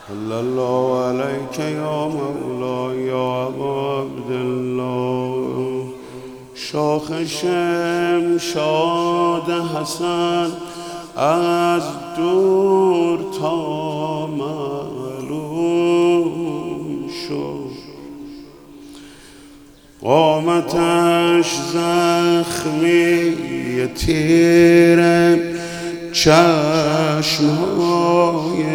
صلی الله علیک یا مولا یا ابا عبدالله. شاخ شمشاد حسن از دور تا معلوم شد، قامتش زخمی تیر چشمهای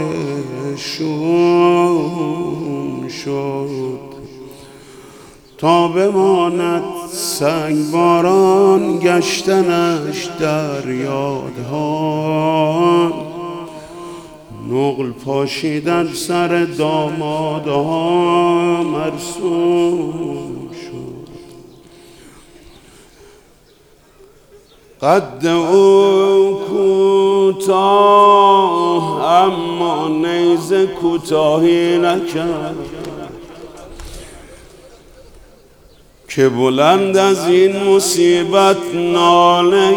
شوم شد، تا بماند سنگباران گشتنش در یادها، نقل پاشیدن سر دامادها مرسوم شد. قد او کوتاه اما نیزه کوتاهی نکرد، که بلند از این مصیبت ناله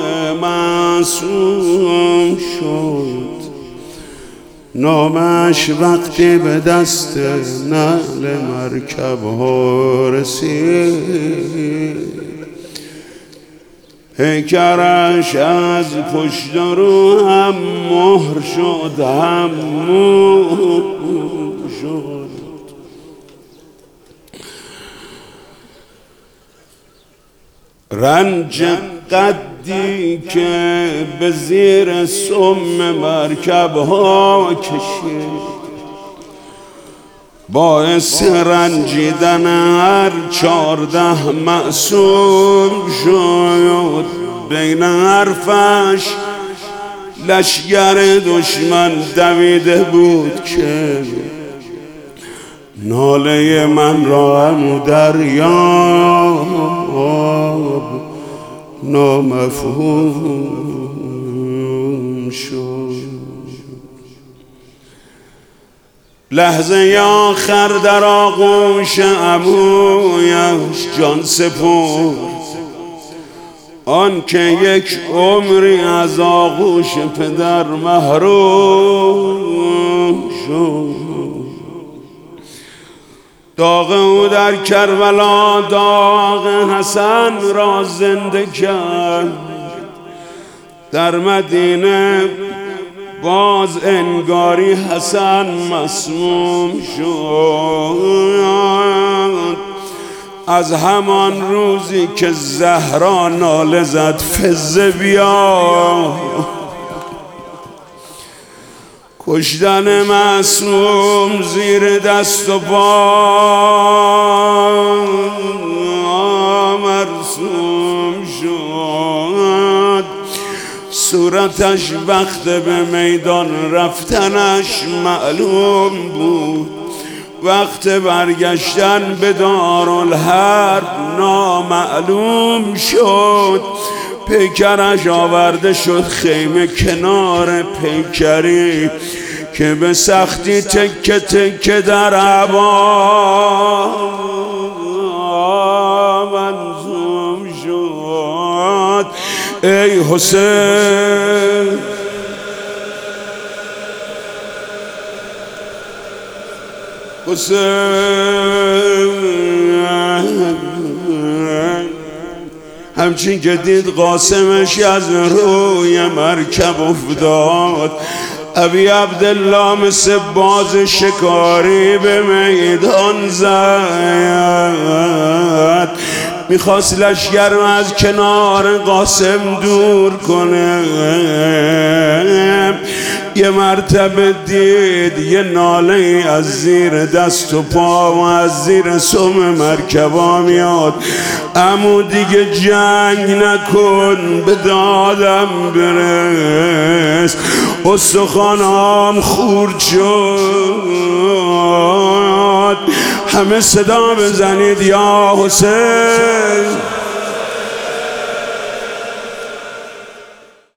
معصوم شد. نامش وقتی به دست نعل مرکب ها رسید، پیکرش از پشت رو هم مهر شد، هم مهر شد. رنج قدی که به زیر سم مرکب ها کشید، باعث رنجیدن هر 14 معصوم شد. بین حرفش لشگر دشمن دویده بود که ناله من را هم دریاب نامفهوم شد. لحظه آخر در آغوش عمویش جان سپرد، آن که یک عمری از آغوش پدر محروم شد. داغ او در کربلا داغ حسن را زنده کرد، در مدینه باز انگاری حسن مسموم شد. از همان روزی که زهرا ناله زد فزه بیا، کشتن معصوم زیر دست و پا مرسوم شد. صورتش وقت به میدان رفتنش معلوم بود، وقت برگشتن به دارالحرب نامعلوم شد. پیکرش آورده شد خیمه کنار پیکری که به سختی تکه تکه در عبا منظوم شد. ای حسین همچین که دید قاسمش از روی مرکب افتاد، ابی عبدالله مثل باز شکاری به میدان زد. میخواست لشگر رو از کنار قاسم دور کنه، یه مرتبه دید یه ناله از زیر دست و پا و از زیر سم مرکبا میاد. عمو دیگه جنگ نکن، به دادم برس. استخوانام خورد شد، همه صدا بزنید یا حسین.